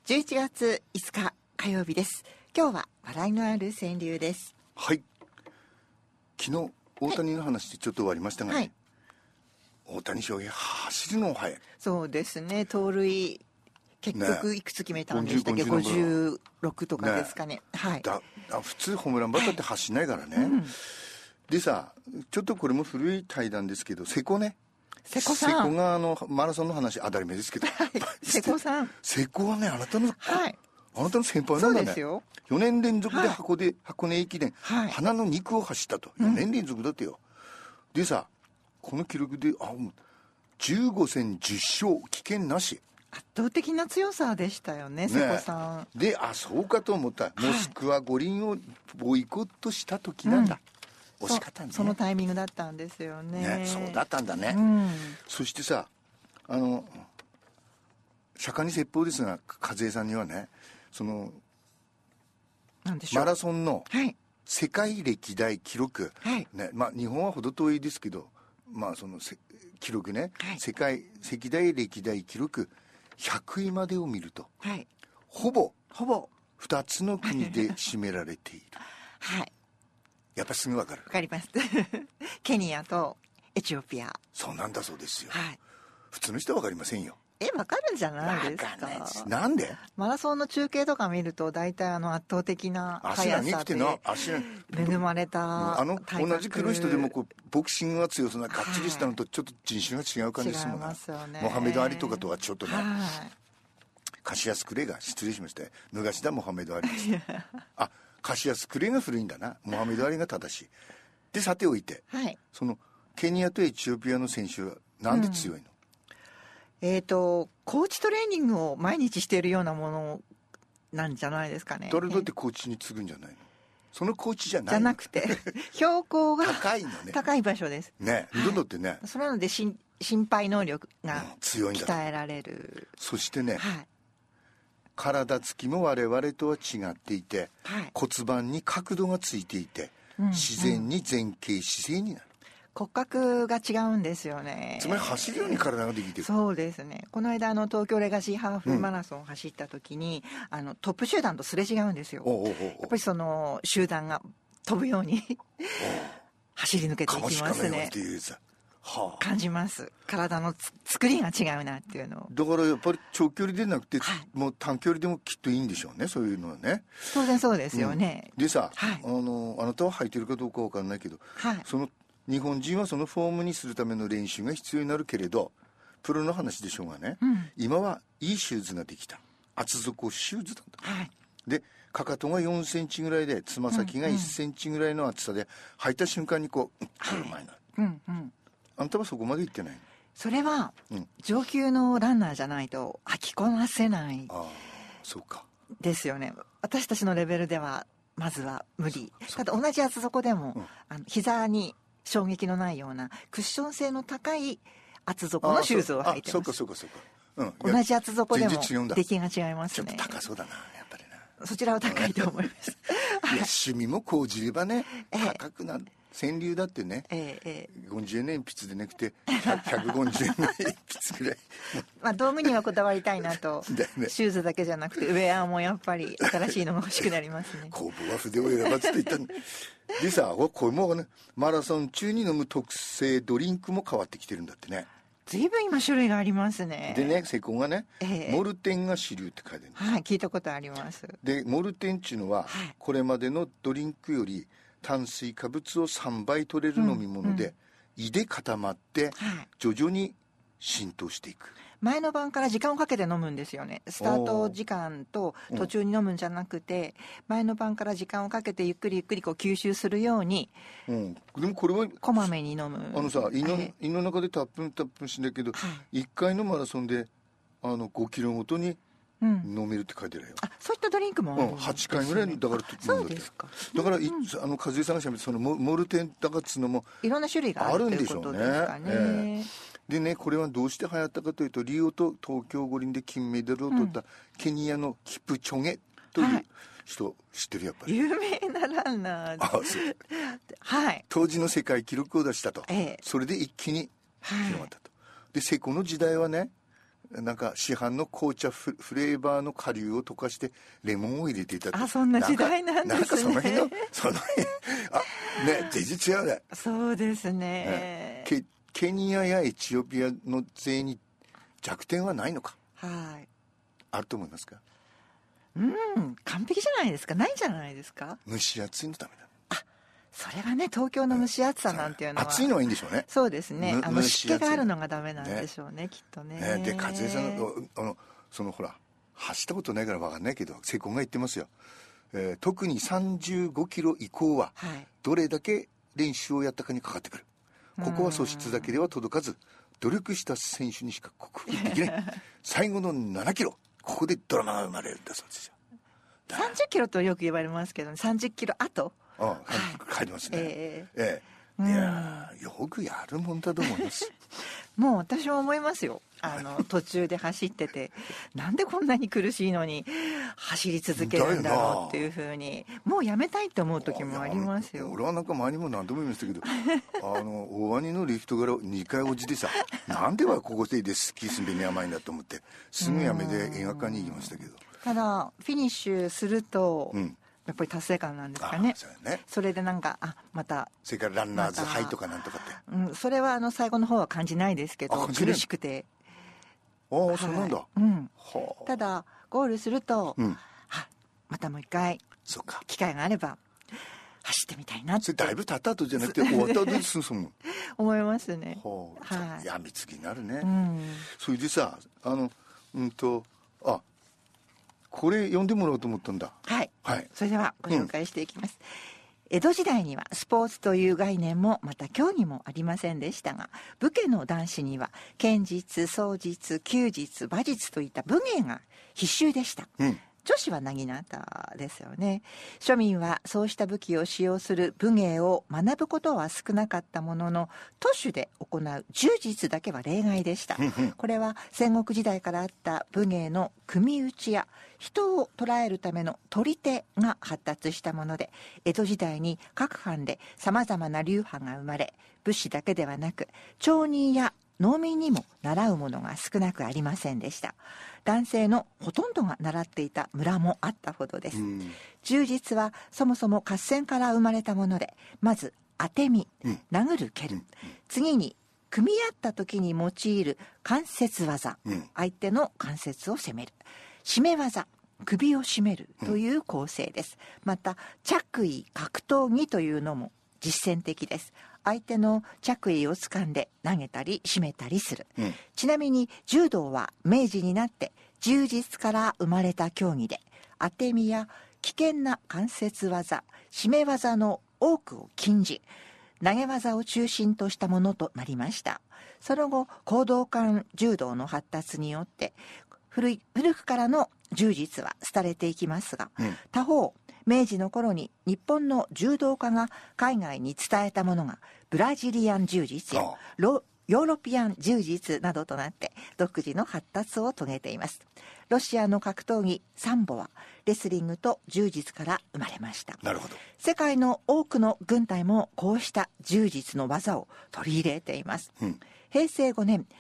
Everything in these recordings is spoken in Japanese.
11月5日火曜日です。今日は笑いのある川柳です。 はい。昨日大谷の話でちょっと終わりましたがね、はい、大谷翔平走るの早い。 そうですね。盗塁結局いくつ決めたんでしたっけ、56とかですかね。はい。 普通ホームランバッターって走んないからね、でさ、ちょっとこれも古い対談ですけど、瀬古ね、 瀬古さんがマラソンの話当たり前ですけど、はい、 瀬古さん、 瀬古はね、あなたの先輩なんだね。 そうですよ。 4年連続で箱根駅伝、 はい、 花の2区を走ったと。4年連続だってよ、でさ、この記録で15戦10勝危険なし、 圧倒的な強さでしたよね、瀬古さん。 で、そうかと思った。モスクワ五輪をボイコットした時なんだ、惜しかったんだね。 そのタイミングだったんですよ ね。 そうだったんだね、そしてさ、釈迦に説法ですが、和江さんにはね、 なんでしょう、 マラソンの世界歴代記録、 はいね、日本は程遠いですけど、その記録ね、世界歴代記録100位までを見ると、ほぼ2つの国で占められている。 はい。 やっぱりすぐ分かる。 分かります。ケニアとエチオピア。 そうなんだそうですよ。 はい。 普通の人は分かりませんよ。 分かるんじゃないですか。 分かんないです。なんで？ マラソンの中継とか見ると大体圧倒的な速さで恵まれた体格。 同じ黒い人でもボクシングが強そうなかっちりしたのとちょっと人種が違う感じですもんね。 違いますよね。 モハメド・アリとかとはちょっとね、カシアス・クレイが失礼しました。昔だモハメド・アリです。カシアス・クレイが古いんだな。モハメド・アリが正しい。で、さておいて、そのケニアとエチオピアの選手はなんで強いの？ コーチトレーニングを毎日しているようなものなんじゃないですかね。 誰だってコーチに継ぐんじゃないの？そのコーチじゃないの？ じゃなくて標高が高いのね。 高い場所ですね。だってね、 それなので心肺能力が強いんだ。 鍛えられる。 そしてね、体つきも我々とは違っていて、骨盤に角度がついていて、自然に前傾姿勢になる。 骨格が違うんですよね。 つまり走るように体ができてる。 そうですね。この間東京レガシーハーフマラソンを走った時に、トップ集団とすれ違うんですよ。やっぱりその集団が飛ぶように走り抜けていきますね。感じます。体の作りが違うなっていうのを。 だからやっぱり長距離でなくて、もう短距離でもきっといいんでしょうね、そういうのはね。 当然そうですよね。 でさ、あなたは履いてるかどうかわかんないけど、その日本人はそのフォームにするための練習が必要になるけれど、プロの話でしょうがね、今はいいシューズができた。厚底シューズなんだ。で、かかとが4センチぐらいで、つま先が1センチぐらいの厚さで、履いた瞬間にこう、うまいな。あんたはそこまで行ってない？ それは、上級のランナーじゃないと履きこなせない。 そうか。 ですよね。私たちのレベルでは、まずは無理。ただ同じ厚底でも、膝に衝撃のないようなクッション性の高い厚底のシューズを履いてます。 そうか。 同じ厚底でも出来が違いますね。 ちょっと高そうだな、やっぱりな。 そちらは高いと思います。 趣味も講じればね、高くなる。川柳だってね、50円の鉛筆でなくて150円の鉛筆ぐらい道具にはこだわりたいなと、シューズだけじゃなくてウェアもやっぱり新しいのが欲しくなりますね。 工房は筆を選ばずと言ったんでさ、これもね、マラソン中に飲む特製ドリンクも変わってきてるんだってね。 随分今種類がありますね。 でね、セコがね、モルテンが主流って書いてるんです。 聞いたことあります。 でモルテンっていうのは、これまでのドリンクより炭水化物を3倍取れる飲み物で、胃で固まって徐々に浸透していく。 前の晩から時間をかけて飲むんですよね。スタート時間と途中に飲むんじゃなくて、前の晩から時間をかけてゆっくりこう吸収するように、 でもこれはこまめに飲む。 胃の中でタップンしないけど、1回のマラソンで5キロごとに飲めるって書いてあるよ。 そういったドリンクもあるんですね。 8回ぐらいだからそうですか。 だから和江さんがしゃべってそのモルテンだかっつうのもいろんな種類があるということですかね。 でね、これはどうして流行ったかというと、リオと東京五輪で金メダルを取ったケニアのキプチョゲという人、知ってる？やっぱり有名なランナー当時の世界記録を出したと、それで一気に広まったと。でセコの時代はね、 なんか市販の紅茶フレーバーの顆粒を溶かしてレモンを入れていたって。 あ、そんな時代なんですね。 なんかその辺ね、全然違うね。 そうですね。 ケニアやエチオピアの税に弱点はないのか。 はい。 あると思いますか。 完璧じゃないですか。ないんじゃないですか。 蒸し暑いのためだ。 それはね、東京の蒸し暑さなんていうのは、 暑いのはいいんでしょうね。 そうですね。湿気があるのがダメなんでしょうね、きっとね。 で、和江さんほら走ったことないから分かんないけど、セコンが言ってますよ。特に35キロ以降はどれだけ練習をやったかにかかってくる。ここは素質だけでは届かず、努力した選手にしか克服できない最後の7キロ、ここでドラマが生まれるんだそうですよ。 30キロとよく言われますけど、30キロ後書いてますね。いや、よくやるもんだと思いますもう私は思いますよ。途中で走ってて、なんでこんなに苦しいのに走り続けるんだろうっていうふうに、もうやめたいと思う時もありますよ。 俺はなんか前にも何度も言いましたけど大鰐のリフトから2回落ちてさなんではここでスキー滑りに甘いんだと思ってすぐやめて映画館に行きましたけど、 ただフィニッシュすると、やっぱり達成感なんですかね。それでなんかまたそれからランナーズハイとかなんとかって、 それは最後の方は感じないですけど、苦しくて。 そうなんだ。 ただゴールすると、またもう一回機会があれば走ってみたいなって。 それだいぶ経った後じゃなくて終わった後で進む思いますね。 やみつきになるね。それでさこれ読んでもらおうと思ったんだ。 はい、それではご紹介していきます。江戸時代にはスポーツという概念もまた競技もありませんでしたが、武家の男子には剣術、槍術、弓術、馬術といった武芸が必修でした。女子はなぎなたですよね。庶民はそうした武器を使用する武芸を学ぶことは少なかったものの、都市で行う柔術だけは例外でした。これは戦国時代からあった武芸の組打ちや人を捕らえるための取り手が発達したもので、江戸時代に各藩でさまざまな流派が生まれ、武士だけではなく町人や農民にも習うものが少なくありませんでした。男性のほとんどが習っていた村もあったほどです。柔術はそもそも合戦から生まれたもので、まず当て身、殴る蹴る、次に組み合った時に用いる関節技、相手の関節を攻める、締め技、首を絞めるという構成です。また着衣格闘技というのも実践的です。相手の着衣を掴んで投げたり締めたりする。ちなみに柔道は明治になって柔術から生まれた競技で、当て身や危険な関節技、締め技の多くを禁じ、投げ技を中心としたものとなりました。その後講道館柔道の発達によって古くからの柔術は廃れていきますが、他方明治の頃に日本の柔道家が海外に伝えたものがブラジリアン柔術やヨーロピアン柔術などとなって独自の発達を遂げています。ロシアの格闘技サンボはレスリングと柔術から生まれました。 なるほど。 世界の多くの軍隊もこうした柔術の技を取り入れています。平成5年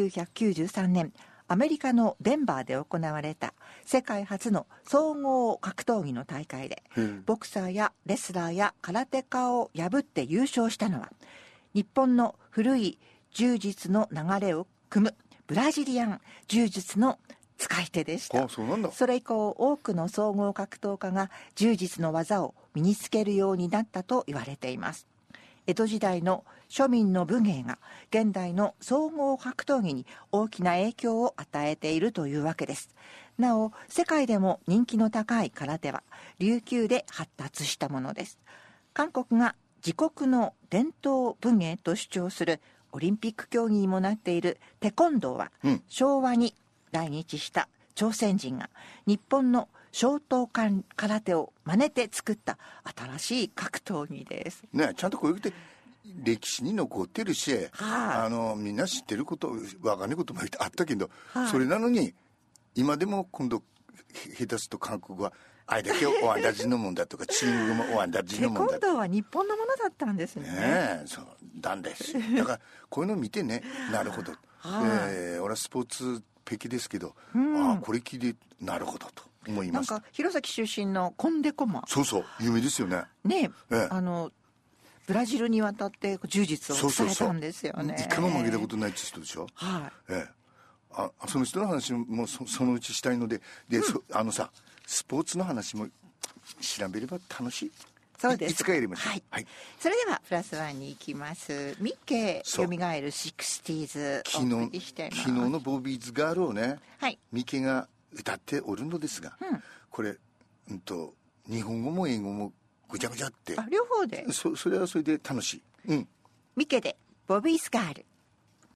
1993年アメリカのデンバーで行われた世界初の総合格闘技の大会で、ボクサーやレスラーや空手家を破って優勝したのは、日本の古い柔術の流れを組むブラジリアン柔術の使い手でした。それ以降多くの総合格闘家が柔術の技を身につけるようになったと言われています。江戸時代の庶民の武芸が現代の総合格闘技に大きな影響を与えているというわけです。なお世界でも人気の高い空手は琉球で発達したものです。韓国が自国の伝統武芸と主張するオリンピック競技にもなっているテコンドーは、昭和に来日した朝鮮人が日本の小東館空手を真似て作った新しい格闘技です。 ね、ちゃんとこういう歴史に残ってるし、みんな知ってること分かんないこともあったけど、それなのに今でも今度下手すると韓国はあれだけオアンダ人のもんだとか中国もオアンダ人のもんだテコンドーは日本のものだったんですね。 そうなんです。だからこういうのを見てね、なるほど、俺はスポーツ璧ですけど、ああこれ聞いてなるほどと思いました。 なんか弘前出身のコンデコマ、 そうそう有名ですよね。 ねえ、ブラジルに渡って柔術を伝えたんですよね。 一回も負けたことないって人でしょ。 はい、 その人の話もそのうちしたいので、さスポーツの話も調べれば楽しい。 そうです。 いつかやりましょう。 はい。はい、それではプラスワンに行きます。ミッケよみがえる 60s 昨日のボビーズガールをね、 はい、 ミケが歌っておるのですが、これ、日本語も英語もぐちゃぐちゃって、 両方でそれはそれで楽しい。 ミケでボビーズガール。